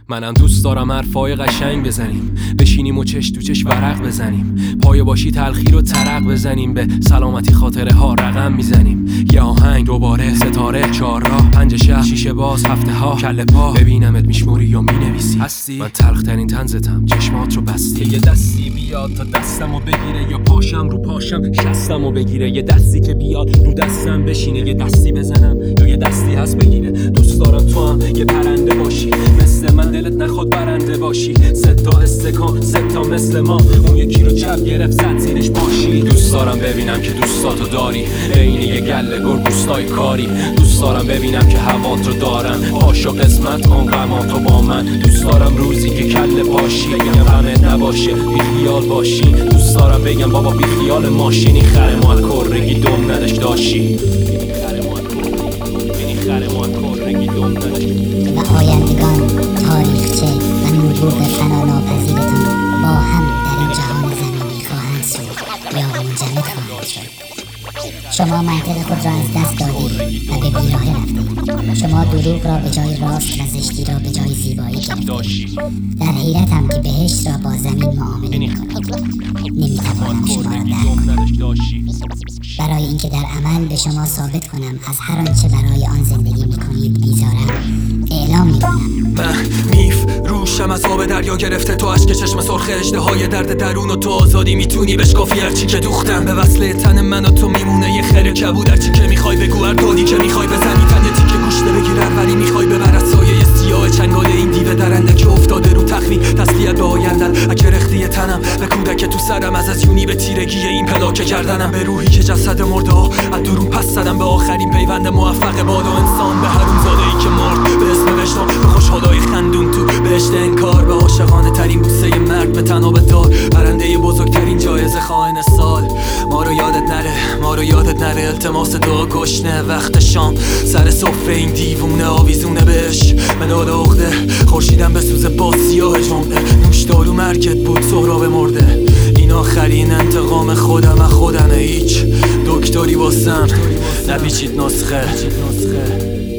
منم دوست دارم حرفای قشنگ بزنیم، بشینیم و چش تو چش ورق بزنیم، پایه باشی تلخی رو ترق بزنیم، به سلامتی خاطره ها رقم میزنیم. یه آهنگ دوباره ستاره چهار راه پنج شهر شیشه باز هفته ها کله پا، ببینمت میشموری یا مینویسی هستی. من تلخ ترین طنزتم چشمات رو بستی. یه دستی بیاد تا دستمو بگیره یا پاشم رو پاشم شستمو بگیره، یه دستی که بیاد رو دستم بشینه، یه دستی بزنم یا یه دستی هست بگیره. دوست دارم تو هم یه پرنده باشی مثل من، دلت نخواد برنده باشی. ستا استکان ستا مثل ما، اون یکی رو چپ گرفت زد زیرش باشی. دوست دارم ببینم که دوستاتو داری بین یه گله گرگوستای کاری. دوست دارم ببینم که هوات رو دارم پاشو قسمت کن غماتو با من. دوست دارم روزی که کله پاشی بگم غمت نباشه بی خیال باشی. دوست دارم بگم بابا بی خیال ماشینی خر مال کرگی دم ندش داشی. و آیندگان تاریخچه و نبوغ فنا ناپذیرتان با هم در این جهان زمینی خواهند سود یا منجمد خواهند شد. شما منطق خود را از دست دادید و به بیراهه رفتید. شما دروغ را به جای راست و زشتی را به جای زیبایی گرفتید. در حیرتم که بهشت را با زمین معامله می‌کنید. نمی‌توانم شما را درک کنم. برای اینکه در عمل به شما ثابت کنم از هر آنچه برای آن زندگی می‌کنید بیزارم، اعلام می‌کنم میف روشم از آب دریا گرفته تو اشک چشم سرخ اژدهای درد درون و تو آزادی میتونی بشکافی هرچی که دوختم. به وصله تن من و تو میمونه یه خیر کبود، هرچی که میخوای بگو هر دادی که میخوای بزنی تن یه تیکه گوشته بگیر هر ولی میخوای ببر سایه سیاه چنگال این دیو درنده که افتاده رو تخمی. تسلیت به آیندن اگه رختی تنم به کودک تو سرم از یونی به تیرگی این پلاکه کردنم. به روحی که جسد مرده ها از درون پس زدم به آخرین پیوند موفق بادا انسان به حروم زاده ای که مرد به اسم وجدان به خوشحالای خندون تو بهشت انکار به عاشقانه ترین بوسه مرد به تناب دار پرنده بزرگترین جایزه خائن سال. ما رو یادت نره التماس دعا گشنه وقت شام سر سفره این دیوونه آویزونه بهش مداد عقده خورشیدم به سوز با سیاه جمعه نوش دارو مرگت بود سهراب مرده. این آخرین انتقام خودم از خودمه هیچ دکتری واسم نپیچید نسخه.